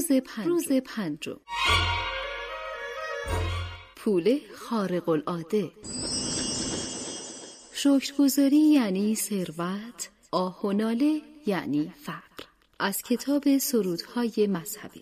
روز پنجم. پول خارق العاده. شکرگزاری یعنی ثروت، آه و ناله یعنی فقر. از کتاب سرودهای مذهبی.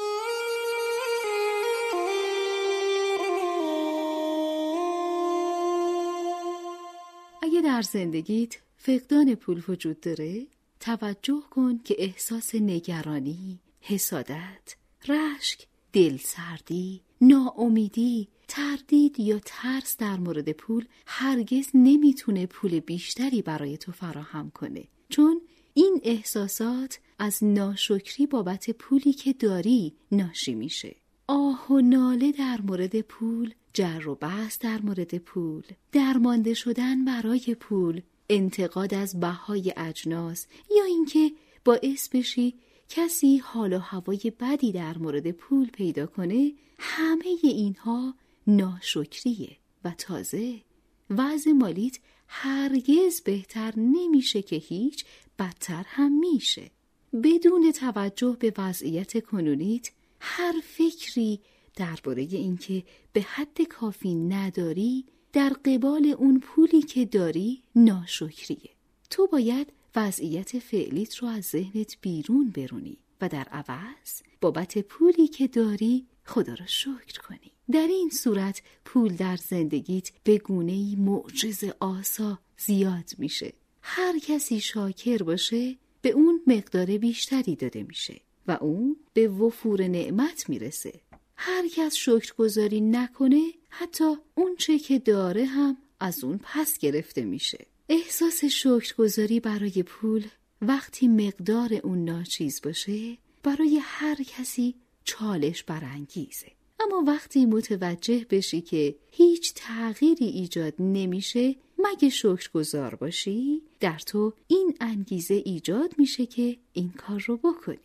اگه در زندگیت فقدان پول وجود داره، توجه کن که احساس نگرانی، حسادت، رشک، دلسردی، ناامیدی، تردید یا ترس در مورد پول هرگز نمیتونه پول بیشتری برای تو فراهم کنه، چون این احساسات از ناشکری بابت پولی که داری ناشی میشه. آه و ناله در مورد پول، جر و بحث در مورد پول، درمانده شدن برای پول، انتقاد از بهای اجناس یا اینکه باعث بشی کسی حال و هوای بدی در مورد پول پیدا کنه، همه اینها ناشکریه و تازه وضع مالیت هرگز بهتر نمیشه که هیچ، بدتر هم میشه. بدون توجه به وضعیت کنونیت، هر فکری درباره اینکه به حد کافی نداری در قبال اون پولی که داری ناشکریه. تو باید وضعیت فعلیت رو از ذهنت بیرون برونی و در عوض بابت پولی که داری خدا رو شکر کنی. در این صورت پول در زندگیت به گونه‌ای معجزه‌آسا زیاد میشه. هر کسی شاکر باشه به اون مقدار بیشتری داده میشه و اون به وفور نعمت میرسه. هر کس شکرگزاری نکنه حتی اون چه که داره هم از اون پس گرفته میشه. احساس شکرگزاری برای پول وقتی مقدار اون ناچیز باشه برای هر کسی چالش برانگیزه. اما وقتی متوجه بشی که هیچ تغییری ایجاد نمیشه مگه شکرگزار باشی، در تو این انگیزه ایجاد میشه که این کار رو بکنی.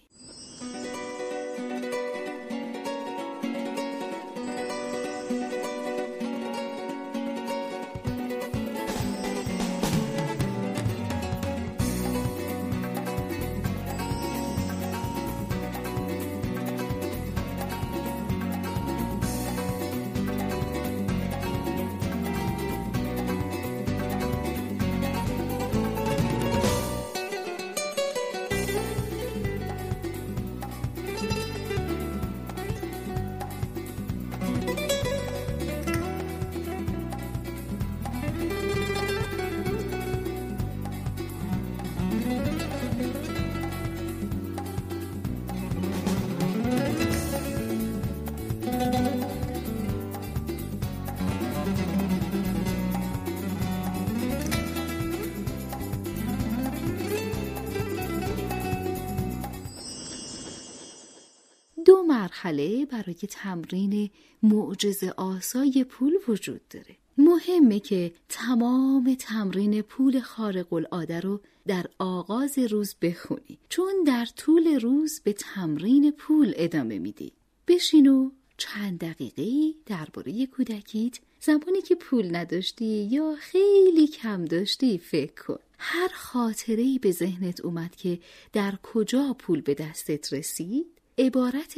دو مرحله برای تمرین معجزه آسای پول وجود داره. مهمه که تمام تمرین پول خارق العاده رو در آغاز روز بخونی، چون در طول روز به تمرین پول ادامه میدی. بشین و چند دقیقه درباره کودکیت، زمانی که پول نداشتی یا خیلی کم داشتی فکر کن. هر خاطره‌ای به ذهنت اومد که در کجا پول به دستت رسید، عبارت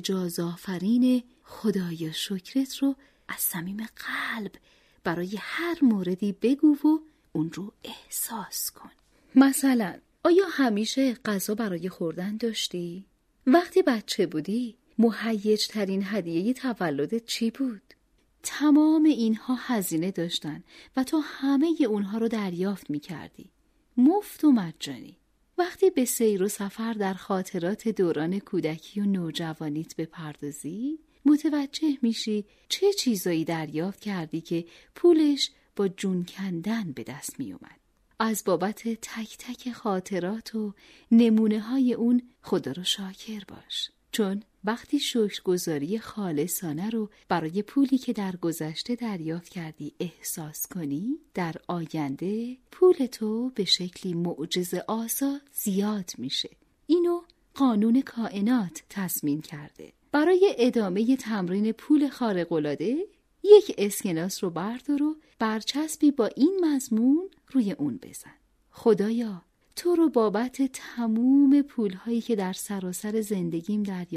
اعجازآفرین خدایا شکرت رو از صمیم قلب برای هر موردی بگو و اون رو احساس کن. مثلا آیا همیشه غذا برای خوردن داشتی؟ وقتی بچه بودی مهیج ترین هدیه تولدت چی بود؟ تمام اینها هزینه داشتن و تو همه اونها رو دریافت می کردی، مفت و مجانی. وقتی به سیر و سفر در خاطرات دوران کودکی و نوجوانیت بپردازی، متوجه میشی چه چیزایی دریافت کردی که پولش با جون کندن به دست می اومد. از بابت تک تک خاطرات و نمونه های اون خدا رو شاکر باش، چون وقتی شکرگزاری خالصانه رو برای پولی که در گذشته دریافت کردی احساس کنی، در آینده پول تو به شکلی معجزه آسا زیاد میشه. اینو قانون کائنات تصمیم کرده. برای ادامه تمرین پول خارق العاده یک اسکناس رو بردار و برچسبی با این مضمون روی اون بزن: خدایا تو رو بابت تموم پولهایی که در سراسر زندگیم دریافت